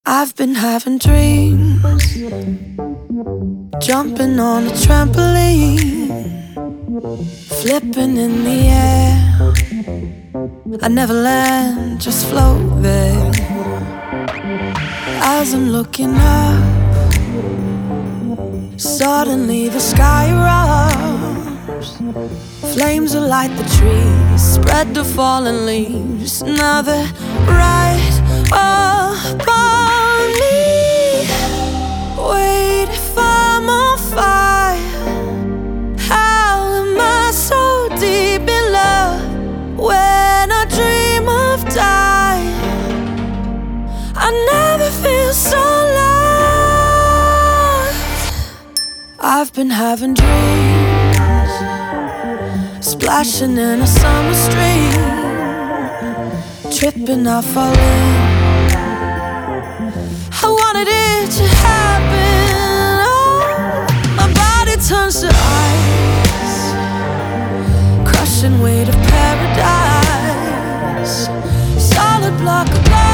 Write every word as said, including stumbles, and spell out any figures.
I've been having dreams, jumping on a trampoline, flipping in the air. I never land, just float there. As I'm looking up, suddenly the sky erupts. Flames alight the trees, spread the fallen leaves. Now they're right upon me. Wait, if I'm on fire, how am I so deep in love? When I dream of dying, I never feel so loved. I've been having dreams, splashing in a summer stream, tripping, I fall in. I wanted it to happen. Oh, my body turns to ice, crushing weight of paradise, solid block of light.